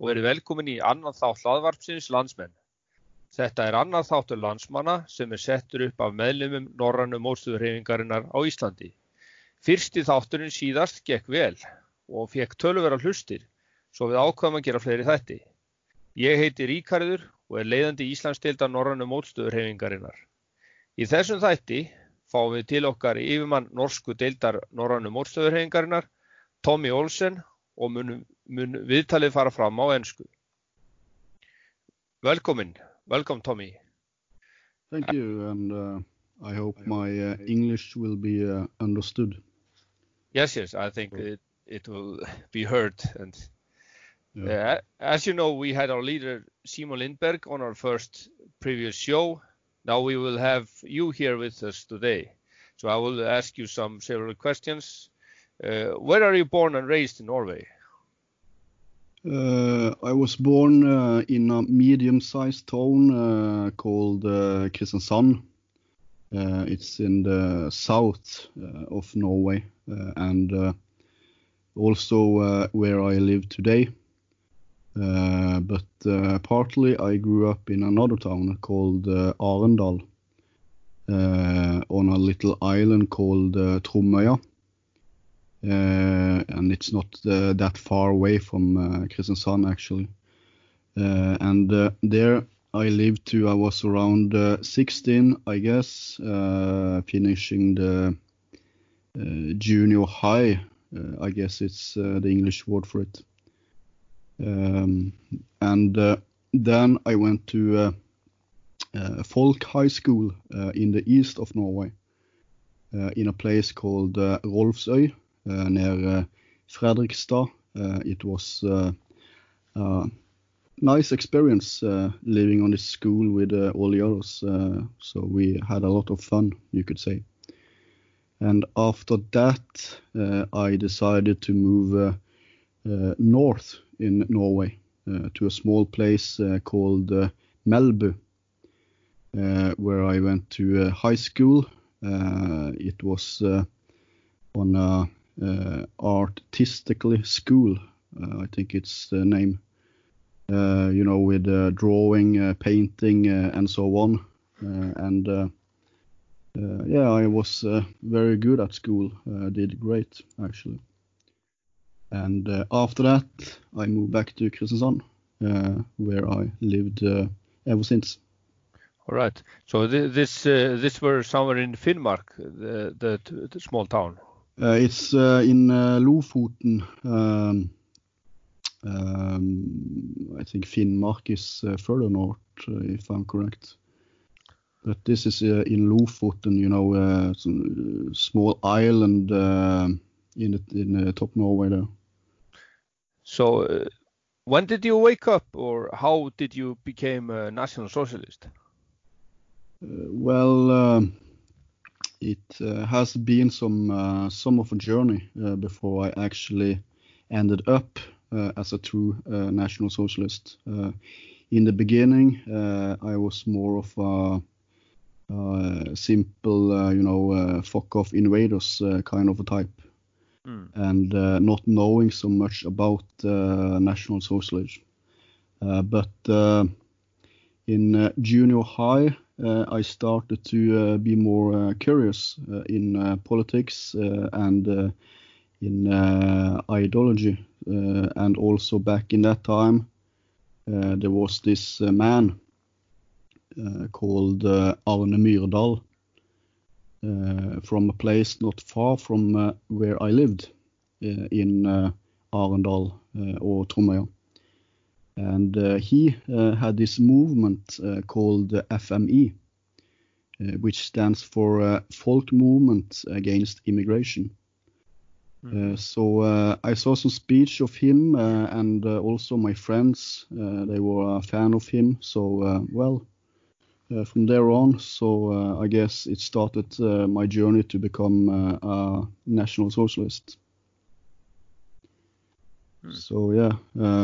og verið velkomin í annan þátt hlaðvarpsins Landsmenn. Þetta annar þáttur landsmanna sem settur upp af meðlimum norrænu mótstöðuhreyfingarinnar á Íslandi. Fyrsti þátturinn síðast gekk vel og fékk töluverðar hlustir, svo við ákváðum að gera fleiri þætti. Ég heiti Ríkharður og leiðandi Íslandsdeildar norrænu mótstöðuhreyfingarinnar. Í þessum þætti fáum við til okkar yfirmann norsku deildar norrænu mótstöðuhreyfingarinnar, Tommy Olsen, og mun viðtalið fara fram á ensku. Welcome Tommy. Thank you, and I hope my English will be understood. Yes, I think it will be heard. And as you know, we had our leader Simon Lindberg on our first previous show. Now we will have you here with us today. So I will ask you several questions. Where are you born and raised in Norway? I was born in a medium-sized town called Kristiansand. It's in the south of Norway and also where I live today. But partly I grew up in another town called Arendal on a little island called Tromøya. And it's not that far away from Kristiansand actually. And there I lived till I was around 16, I guess, finishing the junior high. I guess it's the English word for it. And then I went to Folk High School in the east of Norway, in a place called Rolvsøy. Near Fredrikstad. It was a nice experience living on this school with all the others. So we had a lot of fun, you could say. And after that, I decided to move north in Norway to a small place called Melbu, where I went to high school. It was on a artistically school, I think it's the name, with drawing, painting, and so on. I was very good at school. Did great, actually. And after that, I moved back to Kristiansand, where I lived ever since. All right. So this were somewhere in Finnmark, the small town. It's in Lofoten. I think Finnmark is further north, if I'm correct. But this is in Lofoten, small island in top Norway there. So when did you wake up, or how did you become a National Socialist? It has been some of a journey before I actually ended up as a true National Socialist. In the beginning, I was more of a simple, fuck-off invaders kind of a type, and not knowing so much about National Socialism. But in junior high, I started to be more curious in politics and in ideology. And also back in that time, there was this man called Arne Myrdal from a place not far from where I lived in Arendal or Tromøya. And he had this movement called FMI, which stands for Folk Movement Against Immigration. So I saw some speech of him and also my friends, they were a fan of him. So, from there on, so I guess it started my journey to become a National Socialist. So,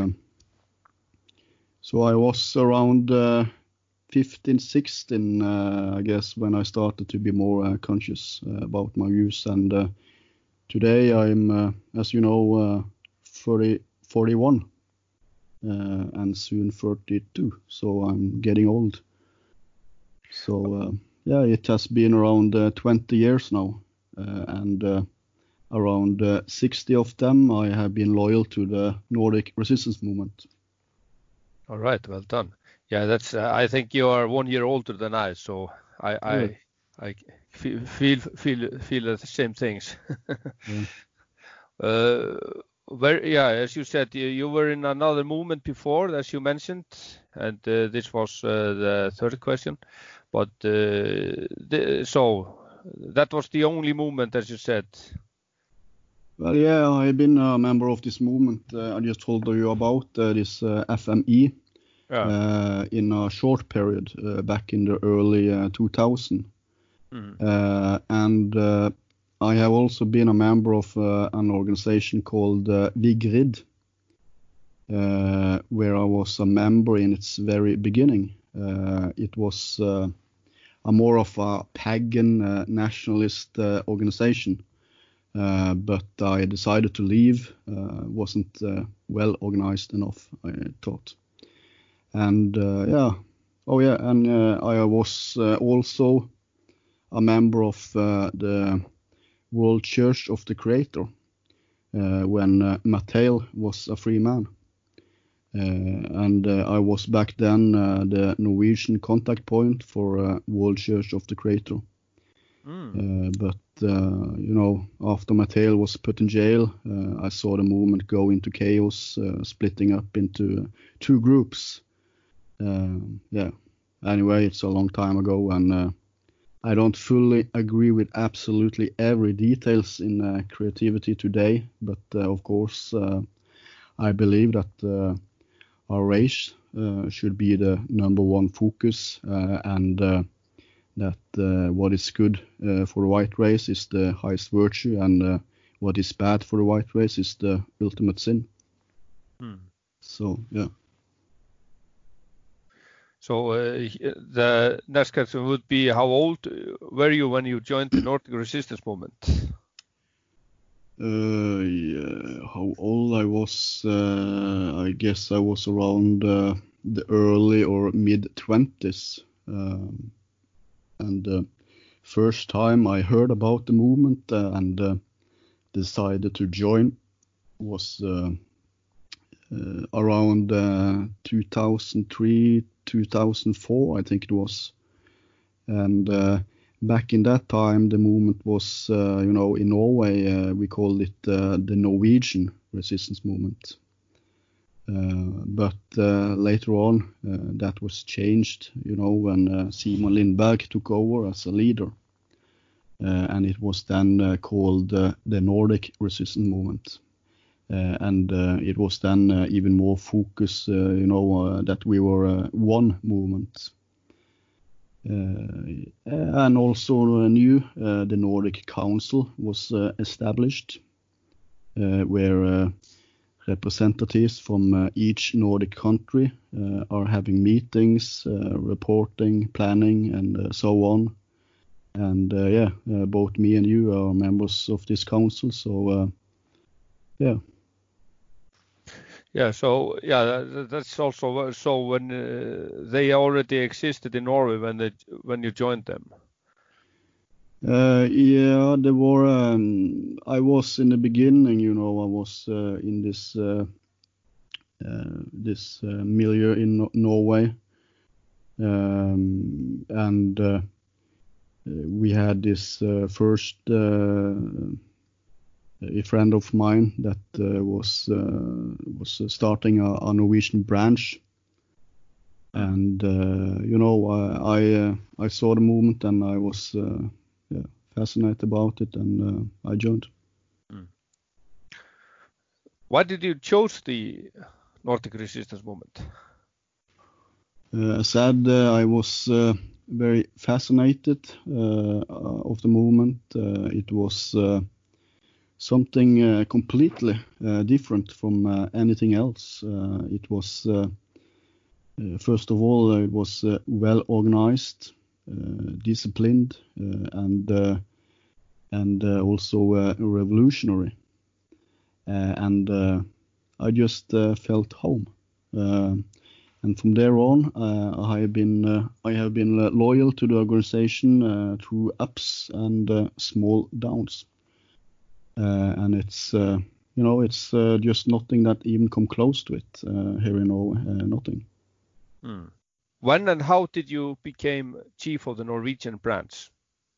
so I was around 15, 16, I guess, when I started to be more conscious about my views. And today I'm, as you know, 41. and soon 32. So I'm getting old. So yeah, it has been around 20 years now, and around 60 of them I have been loyal to the Nordic resistance movement. All right, well done. Yeah, that's. I think you are 1 year older than I, so I feel the same things. Yeah. As you said, you were in another movement before, as you mentioned, and this was the third question. But so that was the only movement, as you said. Well, yeah, I've been a member of this movement. I just told you about this FME in a short period back in the early 2000. And I have also been a member of an organization called Vigrid, where I was a member in its very beginning. It was a more of a pagan nationalist organization. But I decided to leave. Wasn't well organized enough, I thought. And I was also a member of the World Church of the Creator when Matthäus was a free man. And I was back then the Norwegian contact point for World Church of the Creator. But after Matthäus was put in jail, I saw the movement go into chaos, splitting up into two groups. Anyway, it's a long time ago, and I don't fully agree with absolutely every details in creativity today. But of course, I believe that our race should be the number one focus, and that what is good for the white race is the highest virtue, and what is bad for the white race is the ultimate sin. So, yeah. So the next question would be, how old were you when you joined the Nordic resistance movement? How old I was, I guess I was around the early or mid-20s. And the first time I heard about the movement and decided to join was around 2003, 2004, I think it was. And back in that time, the movement was, in Norway, we called it the Norwegian resistance movement. But later on, that was changed, when Simon Lindberg took over as a leader. And it was then called the Nordic resistance movement. And it was then even more focused, that we were one movement. And also new, the Nordic Council was established, where representatives from each Nordic country are having meetings, reporting, planning, and so on. And both me and you are members of this council, so yeah. Yeah, so that's also so when they already existed in Norway when you joined them. There were. I was in the beginning, I was in this milieu in Norway, and we had this first. A friend of mine that was starting a Norwegian branch, and I saw the movement and I was fascinated about it, and I joined. Why did you choose the Nordic resistance movement? As said, I was very fascinated of the movement. It was something completely different from anything else. It was, first of all, it was well organized, disciplined, and also revolutionary. And I just felt home. And from there on, I have been loyal to the organization through ups and small downs. And it's it's just nothing that even come close to it here in Norway. Nothing. When and how did you become chief of the Norwegian branch?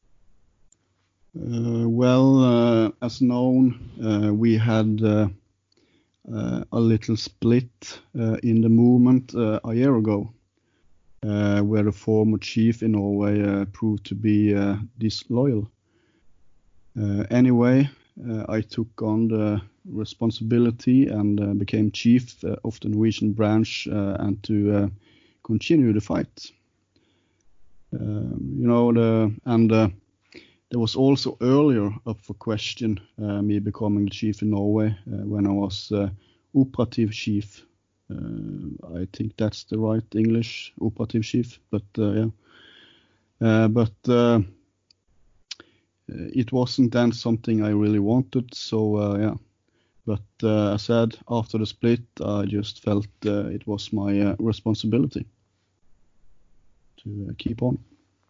As known, we had a little split in the movement a year ago, where the former chief in Norway proved to be disloyal. Anyway, I took on the responsibility and became chief of the Norwegian branch and to continue the fight. There was also earlier up for question me becoming the chief in Norway when I was operative chief. I think that's the right English, operative chief, but it wasn't then something I really wanted, so But I said after the split, I just felt it was my responsibility to keep on.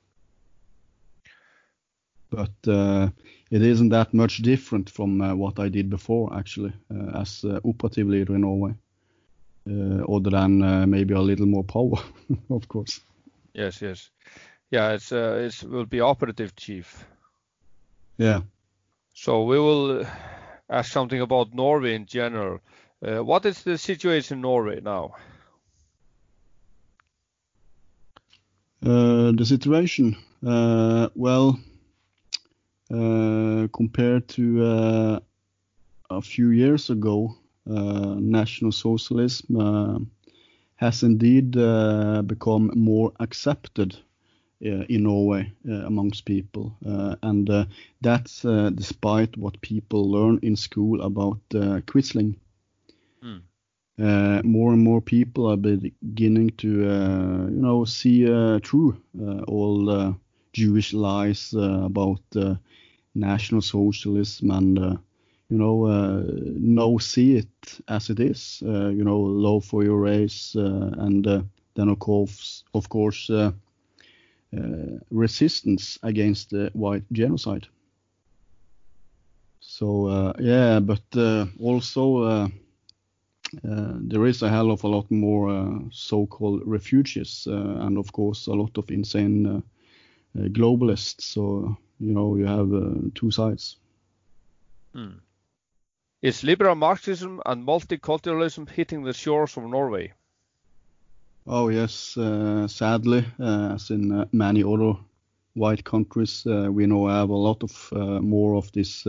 But it isn't that much different from what I did before, actually, as operative leader in Norway, other than maybe a little more power, of course. Yes. Yeah, it will be operative chief. Yeah. So we will ask something about Norway in general. What is the situation in Norway now? The situation, compared to a few years ago, National Socialism has indeed become more accepted in Norway amongst people, and that's despite what people learn in school about Quisling. More and more people are beginning to, see through all the Jewish lies about National Socialism and, see it as it is, love for your race, and then of course, resistance against the white genocide. So, but also there is a hell of a lot more so-called refugees, and of course a lot of insane globalists. So, you have two sides. Is liberal Marxism and multiculturalism hitting the shores of Norway? Oh yes, sadly, as in many other white countries, we now have a lot of more of this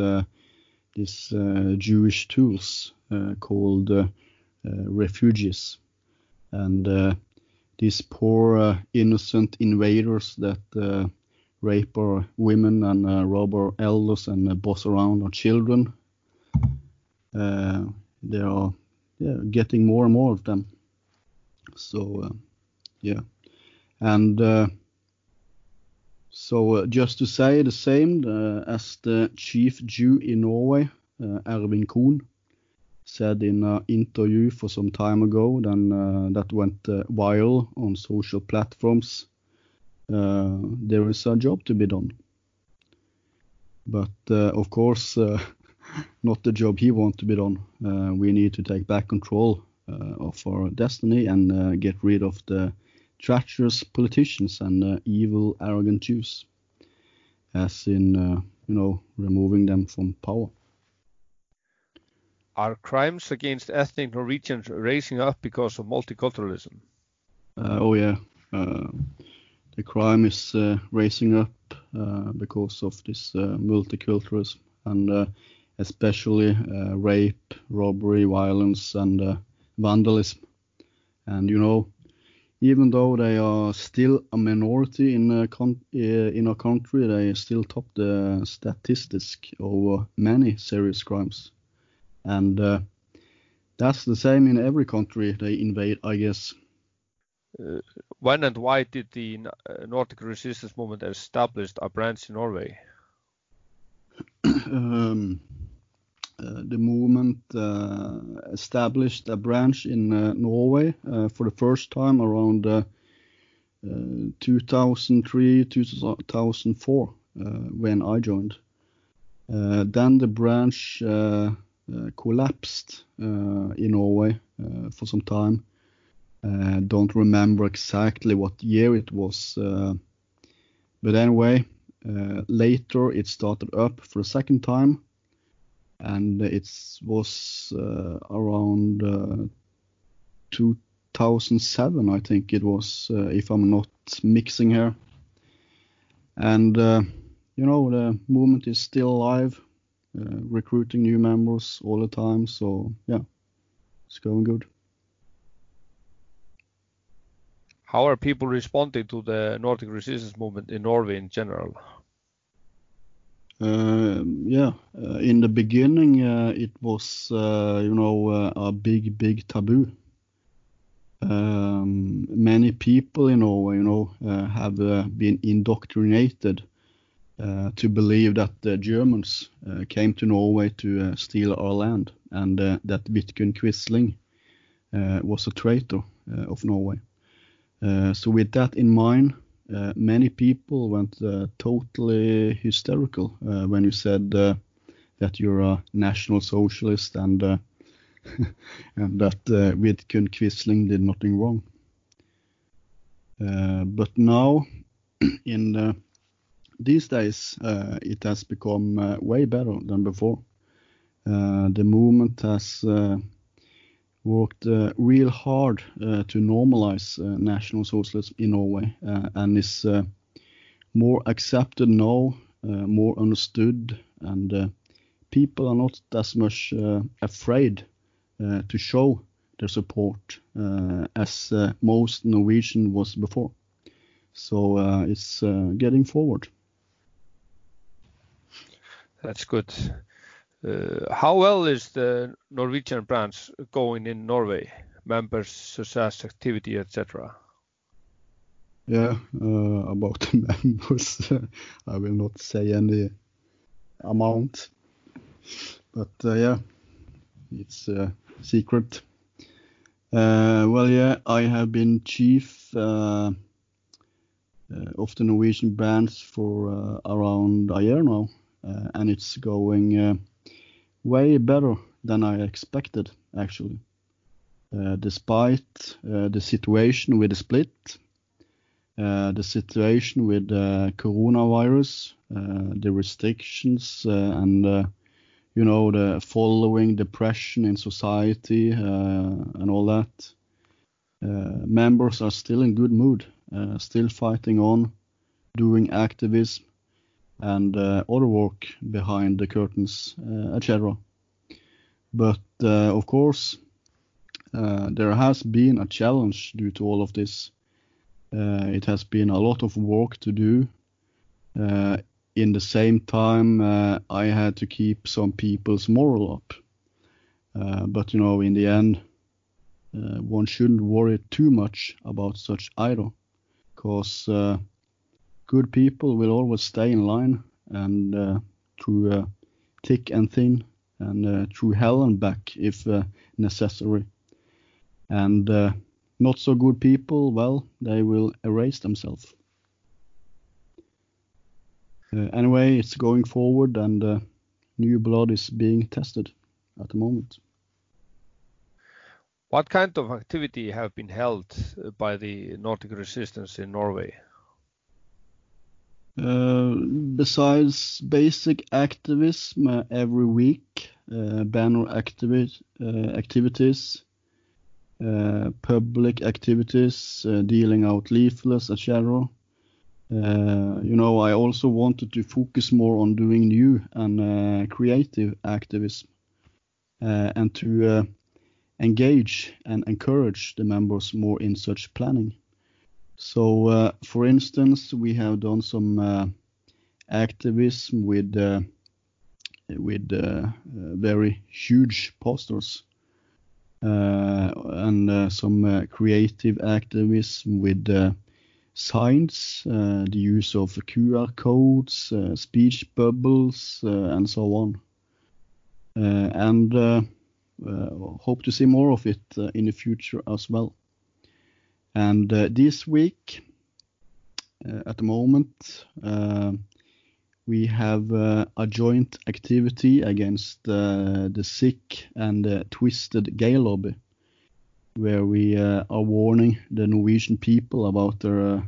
Jewish tools called refugees, and these poor innocent invaders that rape our women and rob our elders and boss around our children. They are getting more and more of them. So and so just to say the same as the chief Jew in Norway, Ervin Kohn, said in an interview for some time ago, then that went viral on social platforms. There is a job to be done, but of course not the job he wants to be done. We need to take back control of our destiny and get rid of the treacherous politicians and evil, arrogant Jews, as in, removing them from power. Are crimes against ethnic Norwegians raising up because of multiculturalism? The crime is raising up because of this multiculturalism, and especially rape, robbery, violence, and vandalism. And even though they are still a minority in our country, they still top the statistics over many serious crimes. And that's the same in every country they invade, I guess. When and why did the Nordic resistance movement establish a branch in Norway? the movement established a branch in Norway for the first time around 2003, 2004, when I joined. Then the branch collapsed in Norway for some time. Don't remember exactly what year it was, but anyway, later it started up for a second time, and it was around 2007, I think it was, if I'm not mixing here. And the movement is still alive, recruiting new members all the time. So yeah, it's going good. How are people responding to the Nordic resistance movement in Norway in general? In the beginning, it was, a big taboo. Many people in Norway, have been indoctrinated to believe that the Germans came to Norway to steal our land, and that Vidkun Quisling was a traitor of Norway. So with that in mind, many people went totally hysterical when you said that you're a National Socialist and and that Vidkun Quisling did nothing wrong. But now, in these days, it has become way better than before. The movement has worked real hard to normalize National Socialism in Norway, and is more accepted now, more understood, and people are not as much afraid to show their support as most Norwegian was before. So it's getting forward. That's good. How well is the Norwegian branch going in Norway? Members, success, activity, etc. Yeah, about the members, I will not say any amount, but yeah, it's a secret. I have been chief of the Norwegian branch for around a year now, and it's going way better than I expected, actually. Despite the situation with the split, the situation with coronavirus, the restrictions, and the following depression in society and all that, members are still in good mood, still fighting on, doing activism and other work behind the curtains, etc. But of course, there has been a challenge due to all of this. It has been a lot of work to do. In the same time, I had to keep some people's moral up. But in the end, one shouldn't worry too much about such either, because good people will always stay in line, and through thick and thin, and through hell and back if necessary. And not so good people, well, they will erase themselves. Anyway, it's going forward, and new blood is being tested at the moment. What kind of activity have been held by the Nordic resistance in Norway? Besides basic activism every week, banner activities, public activities, dealing out leaflets, etc. I also wanted to focus more on doing new and creative activism, and to engage and encourage the members more in such planning. So, for instance, we have done some activism with very huge posters, and some creative activism with signs, the use of QR codes, speech bubbles, and so on. and hope to see more of it in the future as well. And this week, at the moment, we have a joint activity against the sick and twisted gay lobby, where we are warning the Norwegian people about their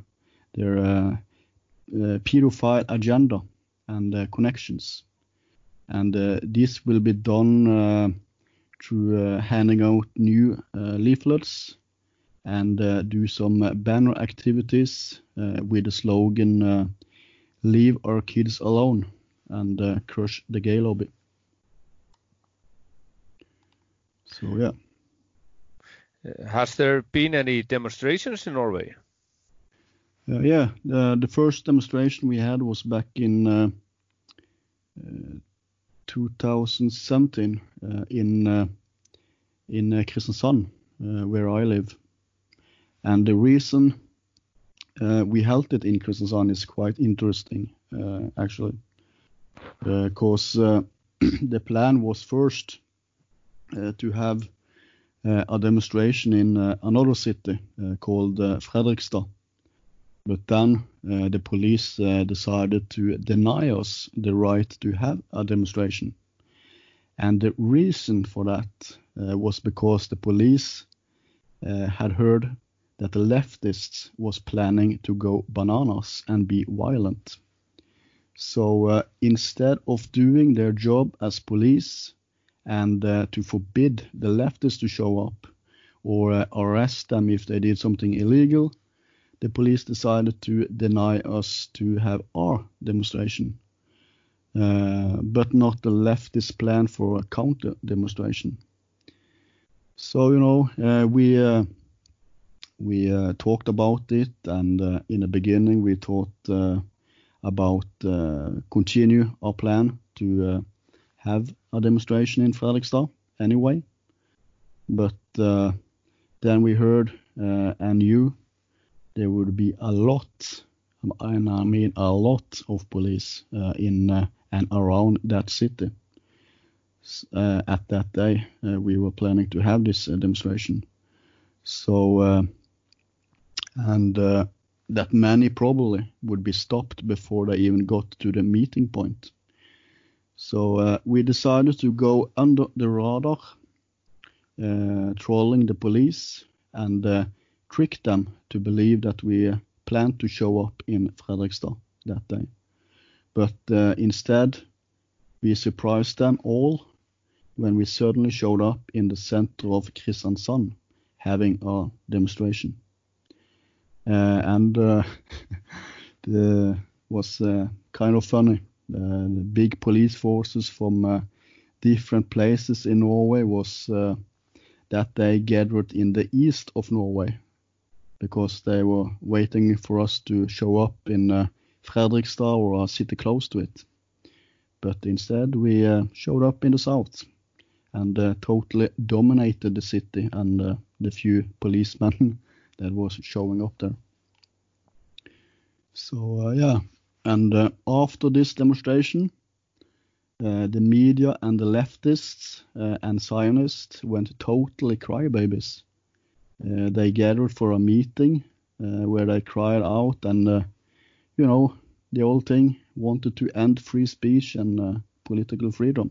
pedophile agenda and connections. And this will be done through handing out new leaflets and do some banner activities with the slogan "Leave our kids alone" and crush the gay lobby. So yeah. Has there been any demonstrations in Norway? Yeah, the first demonstration we had was back in 2017 in Kristiansand, where I live. And the reason we held it in Kristiansand is quite interesting, actually, because the plan was first to have a demonstration in another city called Fredrikstad. But then the police decided to deny us the right to have a demonstration. And the reason for that was because the police had heard that the leftists was planning to go bananas and be violent. So instead of doing their job as police and to forbid the leftists to show up or arrest them if they did something illegal, the police decided to deny us to have our demonstration, but not the leftist plan for a counter demonstration. So, we talked about it, and in the beginning we thought about continue our plan to have a demonstration in Fredrikstad anyway. But then we heard and knew there would be a lot, and I mean a lot of police in and around that city. At that day, we were planning to have this demonstration. So, that many probably would be stopped before they even got to the meeting point. So we decided to go under the radar, trolling the police and trick them to believe that we planned to show up in Fredrikstad that day. But instead, we surprised them all when we suddenly showed up in the center of Kristiansand having a demonstration. And it was kind of funny. The big police forces from different places in Norway was that they gathered in the east of Norway, because they were waiting for us to show up in Fredrikstad or a city close to it. But instead we showed up in the south and totally dominated the city and the few policemen that was showing up there. So yeah, and after this demonstration, the media and the leftists and Zionists went totally crybabies. They gathered for a meeting where they cried out and, the whole thing wanted to end free speech and political freedom.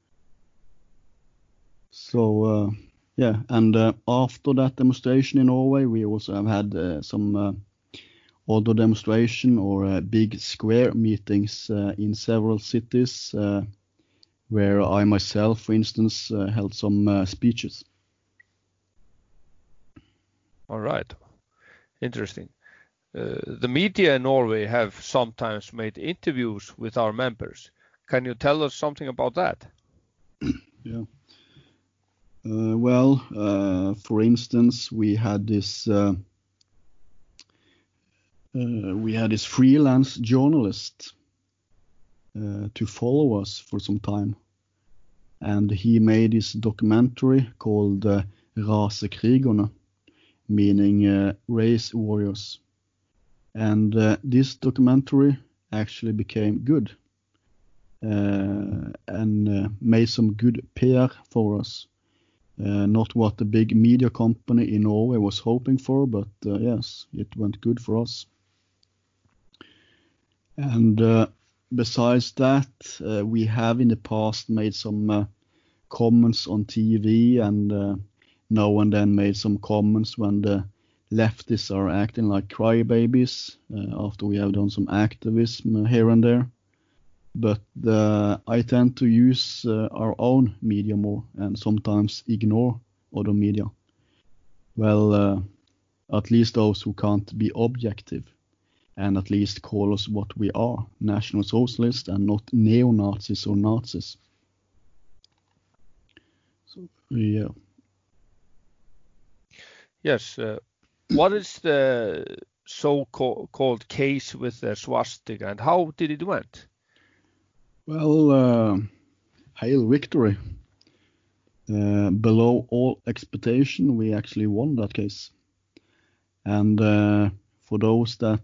So, yeah, and after that demonstration in Norway, we also have had some other demonstration or big square meetings in several cities where I myself, for instance, held some speeches. All right. Interesting. The media in Norway have sometimes made interviews with our members. Can you tell us something about that? Yeah. Well, for instance, we had this freelance journalist to follow us for some time, and he made this documentary called Rasekrigerne, meaning race warriors. And this documentary actually became good. and made some good PR for us. Not what the big media company in Norway was hoping for, but yes, it went good for us. And besides that, we have in the past made some comments on TV, and now and then made some comments when the leftists are acting like crybabies after we have done some activism here and there. But I tend to use our own media more and sometimes ignore other media. Well, at least those who can't be objective and at least call us what we are, National Socialists and not neo-Nazis or Nazis. So, yeah. Yes. What is the so-called case with the swastika, and how did it went? Well, hail victory. Below all expectation, we actually won that case. And for those that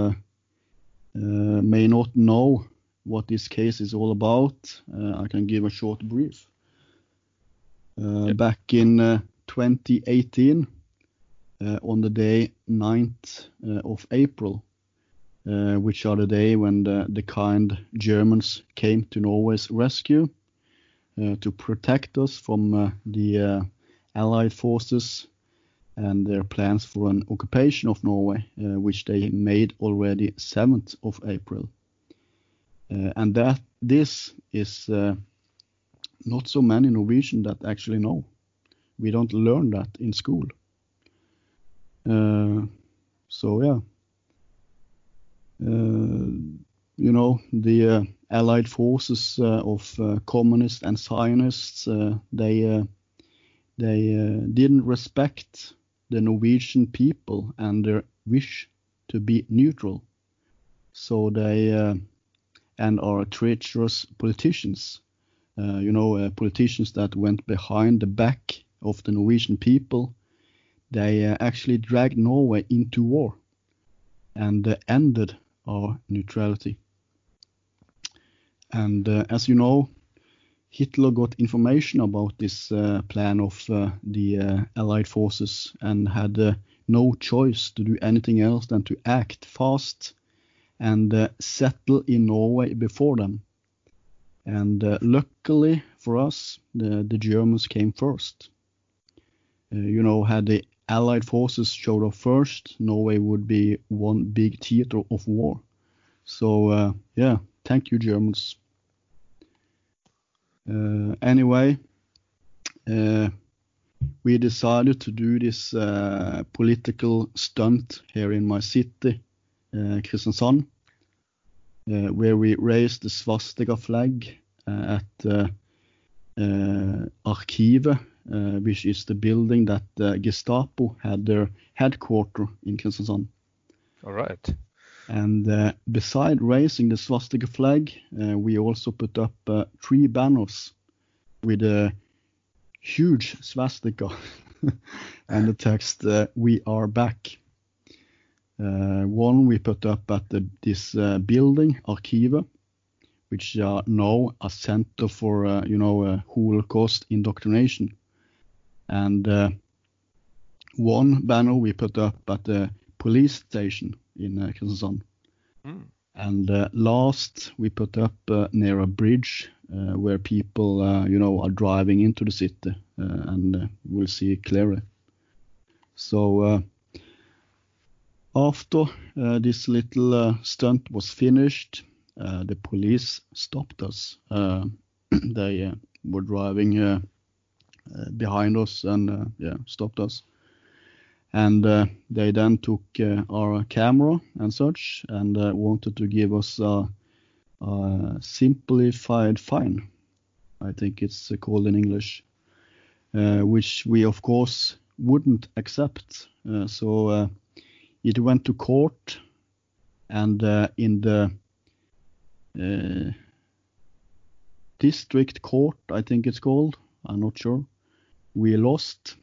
may not know what this case is all about, I can give a short brief. Back in 2018, on the day 9th of April, which are the day when the kind Germans came to Norway's rescue to protect us from the Allied forces and their plans for an occupation of Norway, which they made already 7th of April. And that this is not so many Norwegians that actually know. We don't learn that in school. So yeah. You know, the Allied forces of communists and Zionists, they didn't respect the Norwegian people and their wish to be neutral. So they and are treacherous politicians, politicians that went behind the back of the Norwegian people. They actually dragged Norway into war and ended our neutrality. And as you know, Hitler got information about this plan of the Allied forces and had no choice to do anything else than to act fast and settle in Norway before them. And luckily for us, the Germans came first. Had the Allied forces showed up first, Norway would be one big theater of war. So, yeah, thank you, Germans. Anyway, we decided to do this political stunt here in my city, Kristiansand, where we raised the swastika flag at Arkivet, which is the building that Gestapo had their headquarters in Kristiansand. All right. And beside raising the swastika flag, we also put up 3 banners with a huge swastika and the text, "We are back." One we put up at this building, Arkivet, which are now a center for, Holocaust indoctrination. And one banner we put up at the police station in Kristiansand. And last we put up near a bridge where people, are driving into the city and will see it clearly. So after this little stunt was finished, the police stopped us. They were driving behind us and stopped us. And they then took our camera and such and wanted to give us a simplified fine, I think it's called in English, which we of course wouldn't accept. So it went to court, and in the district court, I think it's called, I'm not sure, we lost.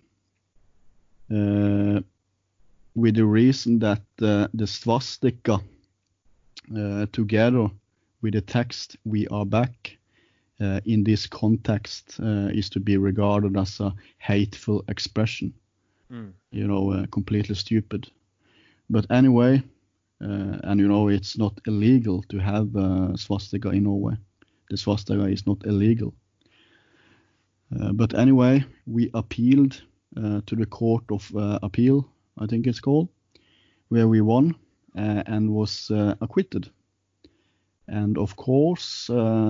With the reason that the swastika together with the text "We are back" in this context is to be regarded as a hateful expression. Completely stupid. But anyway, and it's not illegal to have swastika in Norway. The swastika is not illegal. But anyway, we appealed to the Court of Appeal, I think it's called, where we won and was acquitted. And of course,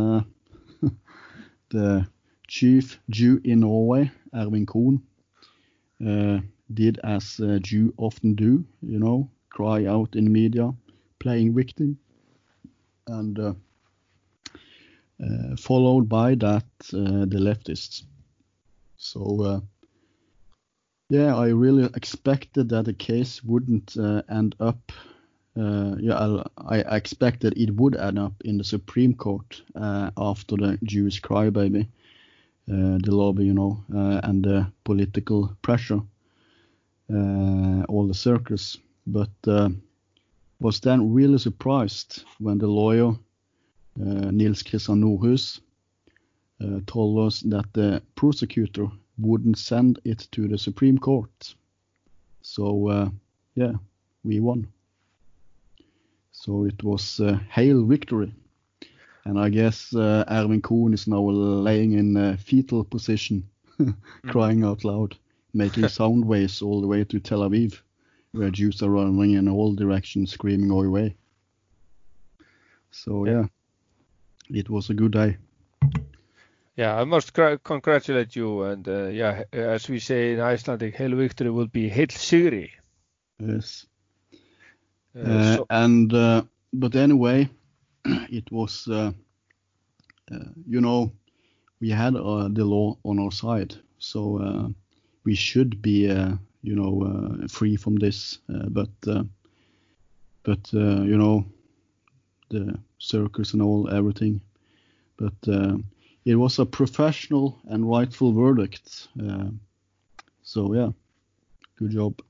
the chief Jew in Norway, Ervin Kohn, did as Jew often do, cry out in media, playing victim, and followed by that the leftists. So I really expected that the case wouldn't end up. I expected it would end up in the Supreme Court after the Jewish crybaby, the lobby, and the political pressure, all the circus. But was then really surprised when the lawyer Nils Christian Nordhus told us that the prosecutor wouldn't send it to the Supreme Court. So we won. So it was hail victory. And I guess Ervin Kohn is now laying in a fetal position, crying out loud, making sound waves all the way to Tel Aviv, where Jews are running in all directions, screaming away. So it was a good day. Yeah, I must congratulate you. And as we say in Icelandic, hail victory will be heil sigri. Yes. But anyway, it was, we had the law on our side, so we should be, free from this. But the circus and everything. But it was a professional and rightful verdict. So good job.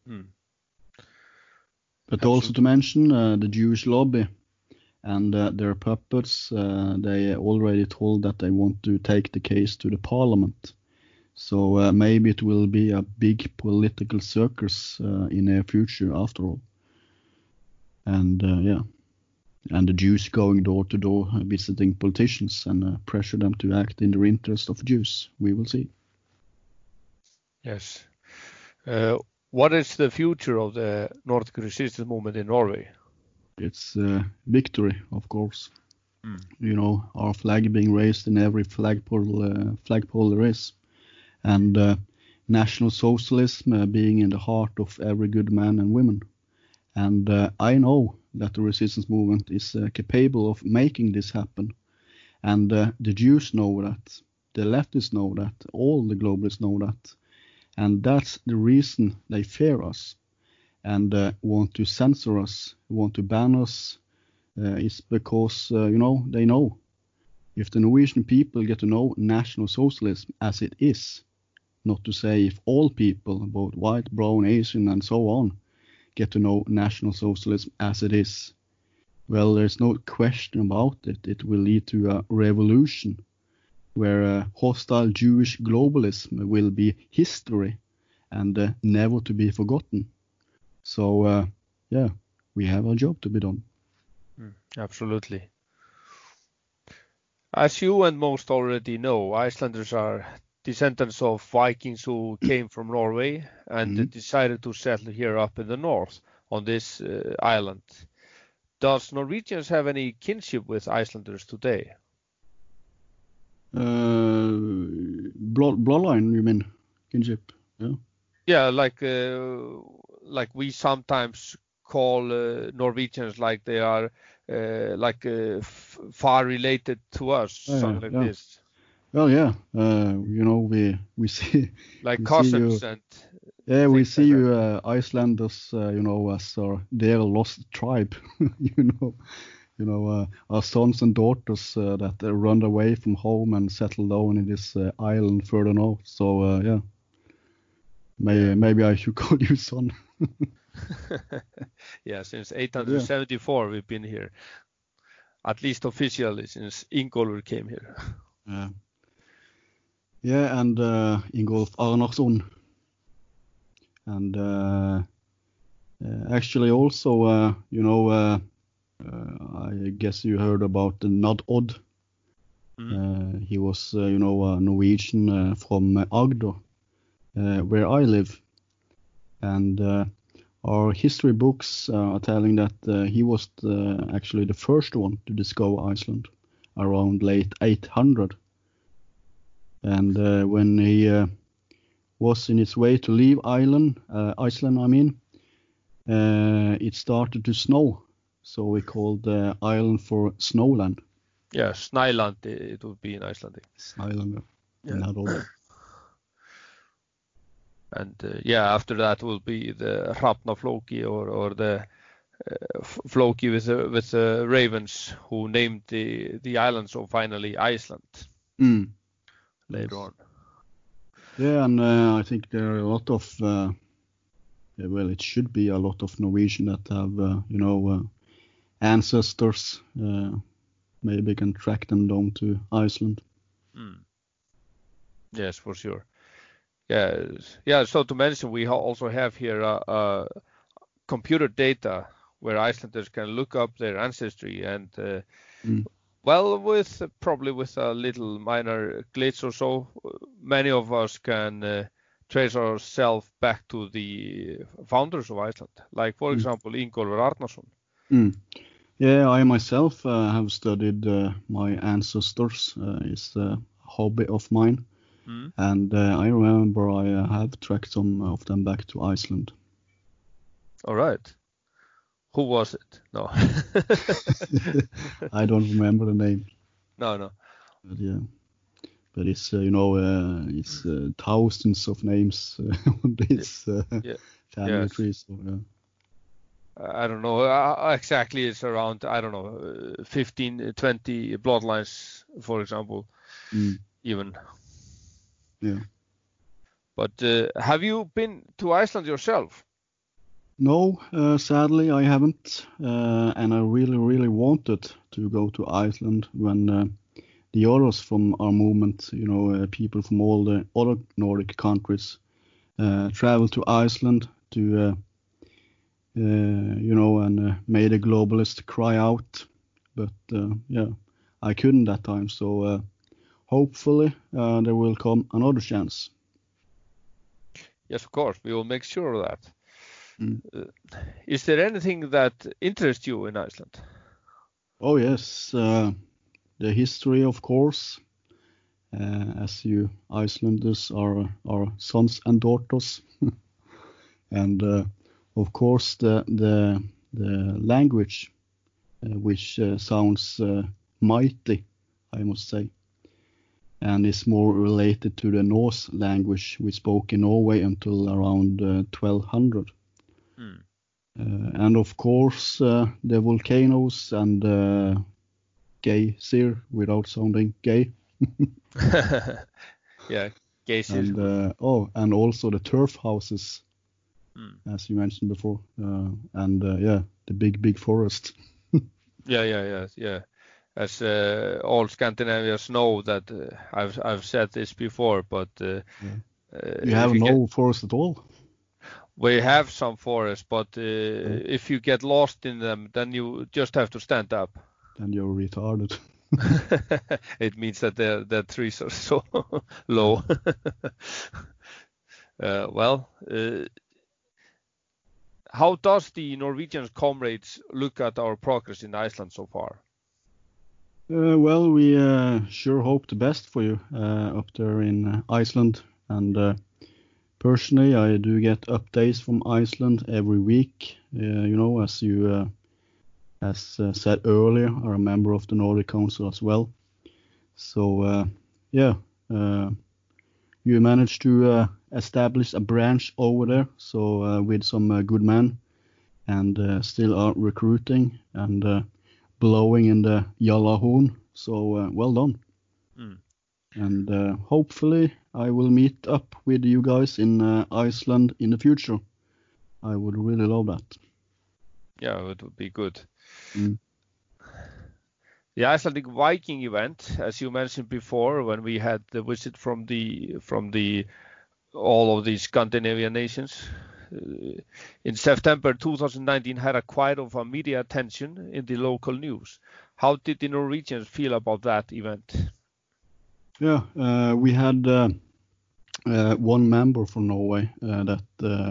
But also to mention the Jewish lobby and their puppets, they already told that they want to take the case to the parliament. So maybe it will be a big political circus in the future after all. And and the Jews going door to door visiting politicians and pressure them to act in the interest of Jews. We will see. Yes. What is the future of the Nordic resistance movement in Norway? It's victory, of course. Our flag being raised in every flagpole there is, and National Socialism being in the heart of every good man and woman. And I know that the resistance movement is capable of making this happen. And the Jews know that, the leftists know that, all the globalists know that. And that's the reason they fear us and want to censor us, want to ban us, is because, they know if the Norwegian people get to know National Socialism as it is, not to say if all people, both white, brown, Asian, and so on, get to know National Socialism as it is, well, there's no question about it. It will lead to a revolution where hostile Jewish globalism will be history and never to be forgotten. So, we have a job to be done. Absolutely. As you and most already know, Icelanders are descendants of Vikings who came from Norway and decided to settle here up in the north on this island. Does Norwegians have any kinship with Icelanders today? Bloodline, you mean? Kinship? Yeah. Yeah, like we sometimes call Norwegians like they are far related to us, something like this. Well, yeah. We see like cousins and. Yeah, we see you Icelanders, as their lost tribe. Our sons and daughters that run away from home and settle down in this island further north. So maybe I should call you son. Yeah, since 874 we've been here. at least officially, since Ingólfur came here. Yeah, and Ingolf Arnarsson. And actually also, I guess you heard about the Nod Odd. He was, a Norwegian from Agder, where I live. And our history books are telling that he was actually the first one to discover Iceland around late 800. And when he was in its way to leave Iceland, it started to snow. So we called the island for Snowland. Yeah, Snæland, it would be in Icelandic. Snæland, yeah. And after that will be the Hrafnaflóki or the Floki with the ravens who named the island, so finally Iceland later on. Yeah, and I think there are a lot of, it should be a lot of Norwegian that have, ancestors. Maybe can track them down to Iceland. Yes, for sure. Yeah. So to mention, we also have here computer data where Icelanders can look up their ancestry, and probably with a little minor glitch or so, many of us can trace ourselves back to the founders of Iceland, like for example Ingólfur Arnarsson. Yeah, I myself have studied my ancestors. It's a hobby of mine. And I remember I have tracked some of them back to Iceland. All right. Who was it? No. I don't remember the name. No. But yeah. But it's, it's thousands of names on this family tree. So, yeah. I don't know exactly. It's around, 15, 20 bloodlines, for example, even. Yeah. But have you been to Iceland yourself? No, sadly I haven't. And I really, really wanted to go to Iceland when the others from our movement, people from all the other Nordic countries, traveled to Iceland to and made a globalist cry out. But I couldn't that time. So hopefully there will come another chance. Yes, of course. We will make sure of that. Is there anything that interests you in Iceland? Oh, yes. The history, of course. As you Icelanders are our sons and daughters. And of course the language, which sounds mighty, I must say, and is more related to the Norse language we spoke in Norway until around 1200. And of course the volcanoes and geysir, without sounding gay. Yeah, geysir. And also the turf houses. As you mentioned before, and the big forest. Yeah. As all Scandinavians know that I've said this before, but you have no forest at all. We have some forests, but if you get lost in them, then you just have to stand up. Then you're retarded. It means that the trees are so low. How does the Norwegian comrades look at our progress in Iceland so far? Well, we sure hope the best for you up there in Iceland. And personally, I do get updates from Iceland every week. As you said earlier, I'm a member of the Nordic Council as well. So, you managed to establish a branch over there, so with some good men, and still are recruiting and blowing in the Jallarhorn. So well done. And hopefully I will meet up with you guys in Iceland in the future. I would really love that. Yeah, it would be good. The Icelandic Viking event, as you mentioned before, when we had the visit from all of the Scandinavian nations in September 2019, had a quite of a media attention in the local news. How did the Norwegians feel about that event? Yeah, we had one member from Norway that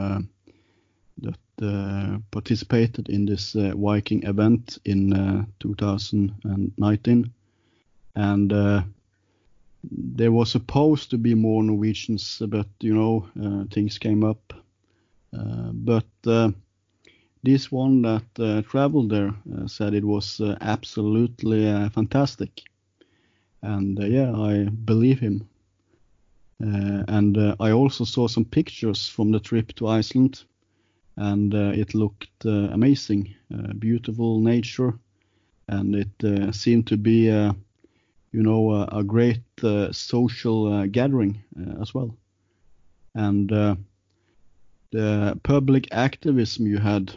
participated in this Viking event in 2019, and there was supposed to be more Norwegians, but things came up. But this one that traveled there said it was absolutely fantastic, and yeah, I believe him. And I also saw some pictures from the trip to Iceland, and it looked amazing, beautiful nature, and it seemed to be a great social gathering as well. And the public activism you had,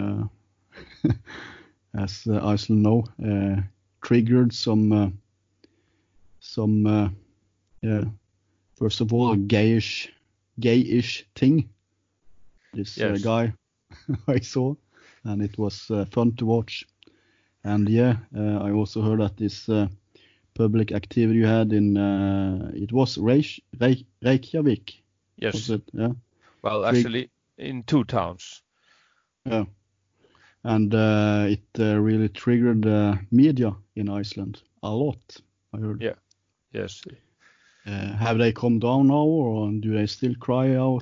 as Iceland know, triggered some first of all, a gayish thing. This Yes. guy I saw, and it was fun to watch. And yeah, I also heard that this public activity you had in it was Reykjavik. Yes. Was it? Yeah. Well, actually, in 2 towns. Yeah. And it really triggered media in Iceland a lot, I heard. Yeah. Yes. Have they come down now, or do they still cry out?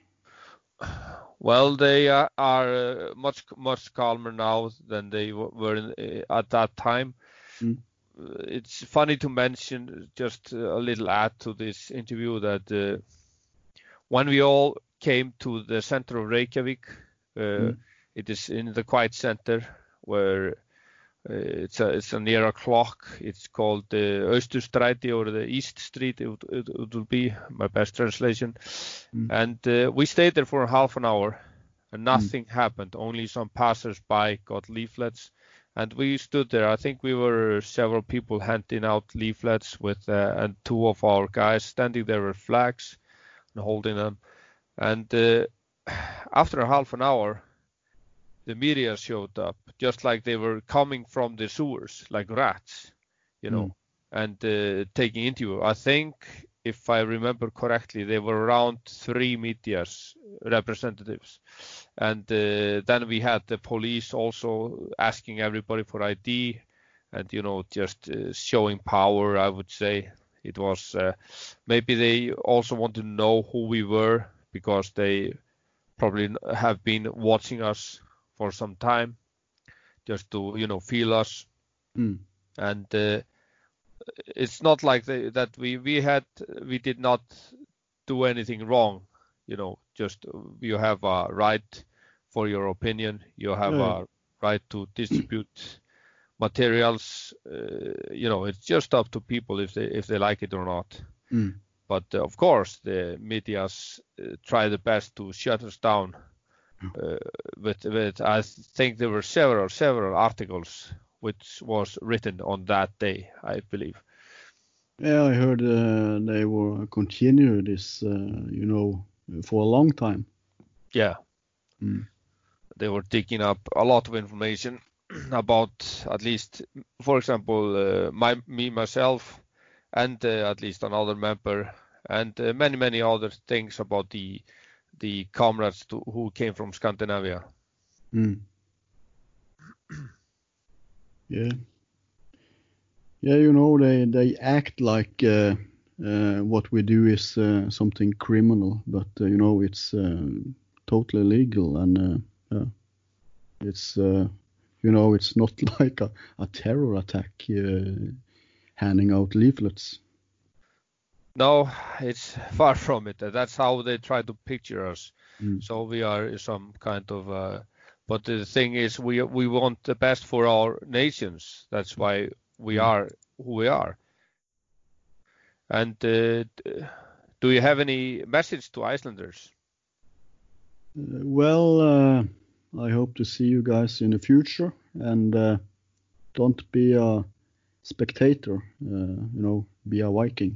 Well, they are much calmer now than they were at that time. Mm. It's funny to mention, just a little add to this interview, that when we all came to the center of Reykjavik, it is in the quiet center where it's a near a clock. It's called the Austurstræti, or the East Street. It would be my best translation. And we stayed there for half an hour, and nothing happened. Only some passers-by got leaflets, and we stood there. I think we were several people handing out leaflets with, and 2 of our guys standing there with flags and holding them. And after half an hour, the media showed up, just like they were coming from the sewers, like rats, and taking interview. I think, if I remember correctly, they were around 3 media representatives. And then we had the police also asking everybody for ID, and, just showing power, I would say. It was, maybe they also want to know who we were, because they probably have been watching us for some time, just to feel us. And it's not like that we did not do anything wrong. Just you have a right for your opinion. You have a right to distribute materials. It's just up to people if they like it or not. But of course, the medias try the best to shut us down. But I think there were several articles which was written on that day, I believe. Yeah, I heard they will continue this, for a long time. Yeah. They were digging up a lot of information about, at least, for example, myself, and at least another member, and many other things about the comrades who came from Scandinavia. Yeah. Yeah, they act like what we do is something criminal, but it's totally legal, and it's it's not like a terror attack, handing out leaflets. No, it's far from it. That's how they try to picture us. So we are some kind of, but the thing is, we want the best for our nations. That's why we are who we are. And do you have any message to Icelanders? Well, I hope to see you guys in the future, and don't be a spectator, be a Viking.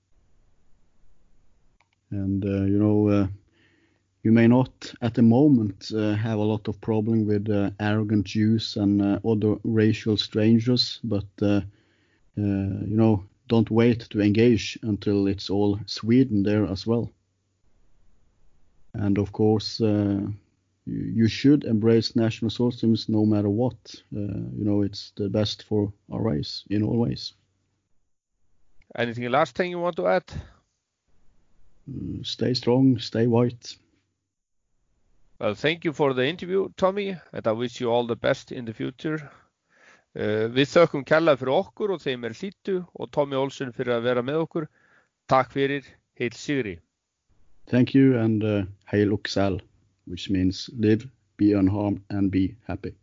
And, you may not at the moment have a lot of problem with arrogant Jews and other racial strangers, but, don't wait to engage until it's all Sweden there as well. And of course, you should embrace national socialism no matter what. It's the best for our race in all ways. Anything last thing you want to add? Stay strong, stay white. Well, thank you for the interview, Tommy, and I wish you all the best in the future. Við þökkum kærlega fyrir okkur og þeim hlýddu og Tommy Olsen fyrir að vera með okkur. Takk fyrir, heil sigri. Thank you and Heil Oksal, which means live, be unharmed and be happy.